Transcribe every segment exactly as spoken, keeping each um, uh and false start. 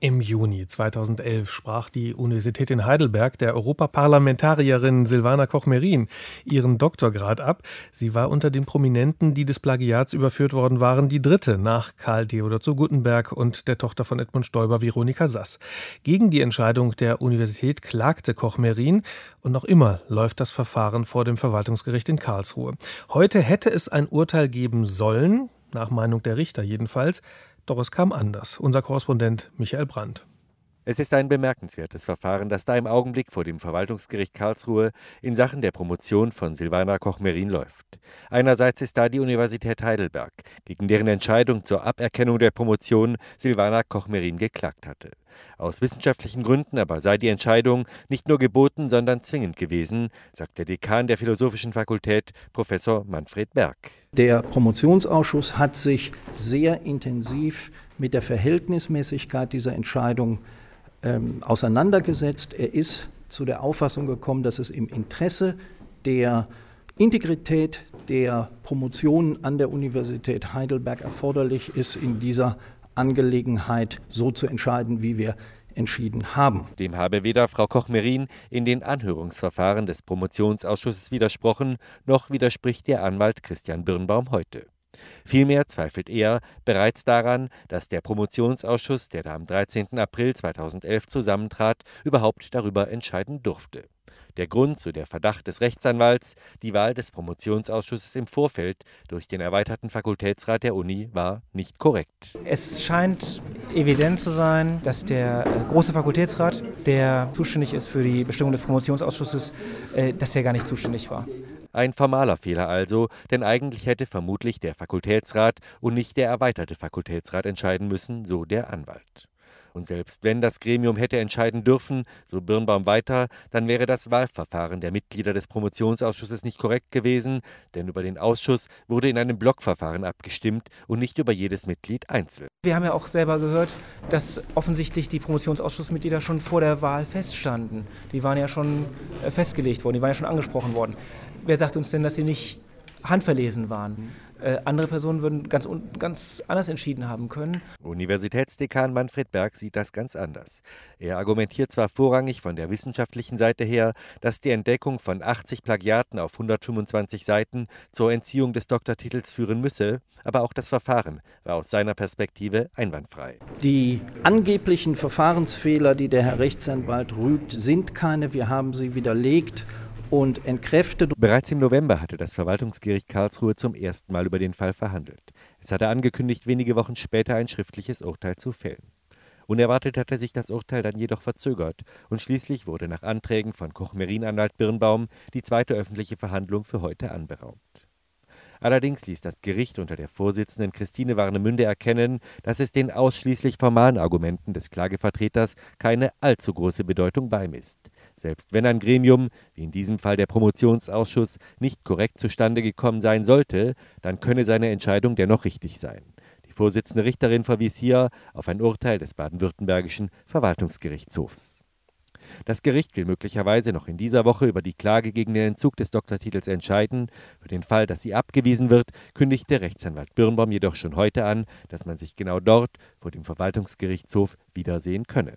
Im Juni zweitausendelf sprach die Universität in Heidelberg der Europaparlamentarierin Silvana Koch-Merin ihren Doktorgrad ab. Sie war unter den Prominenten, die des Plagiats überführt worden waren, die dritte nach Karl Theodor zu Guttenberg und der Tochter von Edmund Stoiber, Veronika Sass. Gegen die Entscheidung der Universität klagte Koch-Merin und noch immer läuft das Verfahren vor dem Verwaltungsgericht in Karlsruhe. Heute hätte es ein Urteil geben sollen, nach Meinung der Richter jedenfalls. Doch es kam anders. Unser Korrespondent Michael Brandt. Es ist ein bemerkenswertes Verfahren, das da im Augenblick vor dem Verwaltungsgericht Karlsruhe in Sachen der Promotion von Silvana Koch-Merin läuft. Einerseits ist da die Universität Heidelberg, gegen deren Entscheidung zur Aberkennung der Promotion Silvana Koch-Merin geklagt hatte. Aus wissenschaftlichen Gründen aber sei die Entscheidung nicht nur geboten, sondern zwingend gewesen, sagt der Dekan der Philosophischen Fakultät, Professor Manfred Berg. Der Promotionsausschuss hat sich sehr intensiv mit der Verhältnismäßigkeit dieser Entscheidung ähm, auseinandergesetzt. Er ist zu der Auffassung gekommen, dass es im Interesse der Integrität der Promotion an der Universität Heidelberg erforderlich ist, in dieser Angelegenheit so zu entscheiden, wie wir entschieden haben. Dem habe weder Frau Koch-Merin in den Anhörungsverfahren des Promotionsausschusses widersprochen, noch widerspricht ihr Anwalt Christian Birnbaum heute. Vielmehr zweifelt er bereits daran, dass der Promotionsausschuss, der da am dreizehnten April zweitausendelf zusammentrat, überhaupt darüber entscheiden durfte. Der Grund, so der Verdacht des Rechtsanwalts, die Wahl des Promotionsausschusses im Vorfeld durch den erweiterten Fakultätsrat der Uni war nicht korrekt. Es scheint evident zu sein, dass der äh, große Fakultätsrat, der zuständig ist für die Bestimmung des Promotionsausschusses, äh, dass der gar nicht zuständig war. Ein formaler Fehler also, denn eigentlich hätte vermutlich der Fakultätsrat und nicht der erweiterte Fakultätsrat entscheiden müssen, so der Anwalt. Und selbst wenn das Gremium hätte entscheiden dürfen, so Birnbaum weiter, dann wäre das Wahlverfahren der Mitglieder des Promotionsausschusses nicht korrekt gewesen, denn über den Ausschuss wurde in einem Blockverfahren abgestimmt und nicht über jedes Mitglied einzeln. Wir haben ja auch selber gehört, dass offensichtlich die Promotionsausschussmitglieder schon vor der Wahl feststanden. Die waren ja schon festgelegt worden, die waren ja schon angesprochen worden. Wer sagt uns denn, dass sie nicht handverlesen waren? Äh, andere Personen würden ganz, ganz anders entschieden haben können. Universitätsdekan Manfred Berg sieht das ganz anders. Er argumentiert zwar vorrangig von der wissenschaftlichen Seite her, dass die Entdeckung von achtzig Plagiaten auf hundertfünfundzwanzig Seiten zur Entziehung des Doktortitels führen müsse, aber auch das Verfahren war aus seiner Perspektive einwandfrei. Die angeblichen Verfahrensfehler, die der Herr Rechtsanwalt rügt, sind keine. Wir haben sie widerlegt und entkräftet. Bereits im November hatte das Verwaltungsgericht Karlsruhe zum ersten Mal über den Fall verhandelt. Es hatte angekündigt, wenige Wochen später ein schriftliches Urteil zu fällen. Unerwartet hatte sich das Urteil dann jedoch verzögert und schließlich wurde nach Anträgen von Koch-Merin-Anwalt Birnbaum die zweite öffentliche Verhandlung für heute anberaumt. Allerdings ließ das Gericht unter der Vorsitzenden Christine Warnemünde erkennen, dass es den ausschließlich formalen Argumenten des Klagevertreters keine allzu große Bedeutung beimisst. Selbst wenn ein Gremium, wie in diesem Fall der Promotionsausschuss, nicht korrekt zustande gekommen sein sollte, dann könne seine Entscheidung dennoch richtig sein. Die Vorsitzende Richterin verwies hier auf ein Urteil des baden-württembergischen Verwaltungsgerichtshofs. Das Gericht will möglicherweise noch in dieser Woche über die Klage gegen den Entzug des Doktortitels entscheiden. Für den Fall, dass sie abgewiesen wird, kündigt der Rechtsanwalt Birnbaum jedoch schon heute an, dass man sich genau dort vor dem Verwaltungsgerichtshof wiedersehen könne.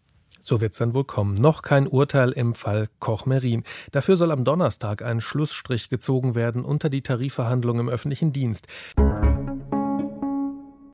So wird es dann wohl kommen. Noch kein Urteil im Fall Koch-Merin. Dafür soll am Donnerstag ein Schlussstrich gezogen werden unter die Tarifverhandlungen im öffentlichen Dienst.